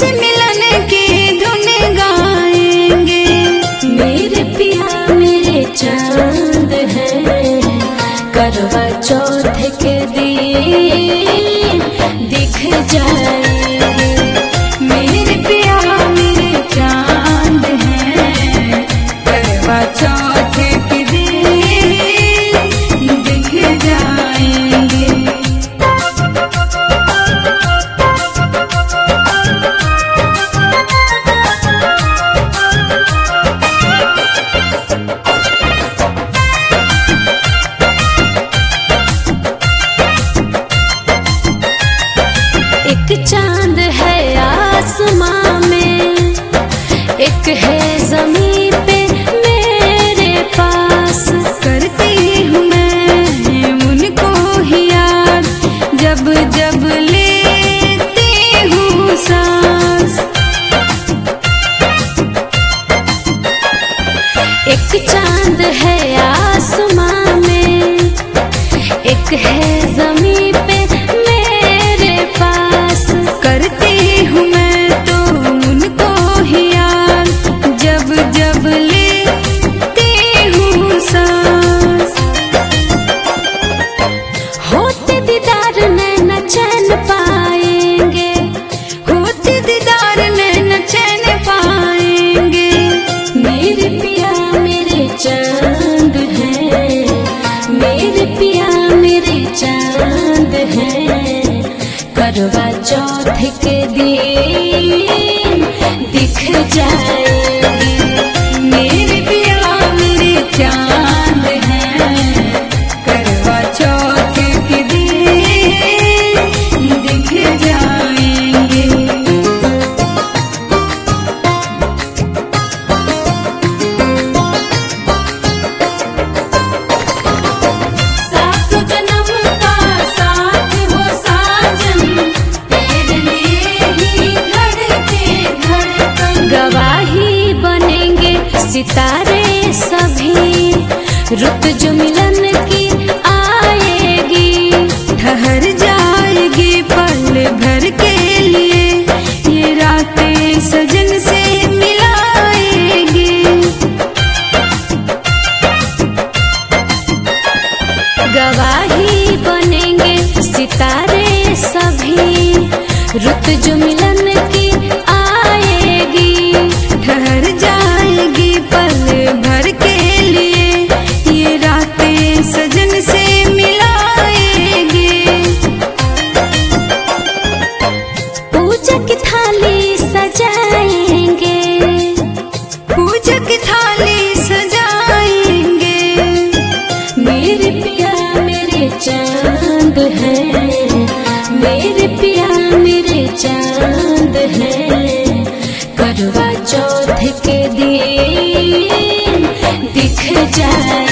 मिलन की धुन गाएंगे। मेरे पिया मेरे चांद हैं, करवा चौथ के दिन दिख जाएंगे। मेरे पिया मेरे चांद हैं, करवा चौथ के दिन दिख जाएंगे। एक चांद है आसमां में, एक है ज़मीं पे मेरे पास। करती हूँ मैं उनको ही याद, जब जब लेती हूँ सांस। एक चांद है आसमां में, एक है ज़मीं पे मेरे पास। करती हूँ मैं तो उनको ही याद, जब जब लेती हूँ सांस। होते दीदार नैन चैन पाएंगे, होते दीदार नैन चैन पाएंगे। मेरे पिया मेरे चांद हैं, मेरे पिया मेरे चांद हैं। करवा चौथ के दिन दिख जाएंगे। मेरे पिया मेरे चांद हैं, करवा चौथ के दिन दिख जाएंगे। सात जन्म का साथ हो साजन, तेरे लिए ही धड़के धड़कन। गवाही बनेंगे सितारे सभी, रुत जो मिलन की आएगी। ठहर जाएगी पल भर के लिए, ये रातें सजन से मिलाएगी। गवाही बनेंगे सितारे सभी, रुत जो मिलन की आएगी। ठहर जाएगी पल भर के लिए, ये रातें सजन से मिलाएगी। पूजा की थाली सजाएंगे, पूजा की थाली सजाएंगे। मेरे पिया मेरे चांद हैं, मेरे पिया मेरे चांद हैं। करवा चौथ के दिन दिख जाए।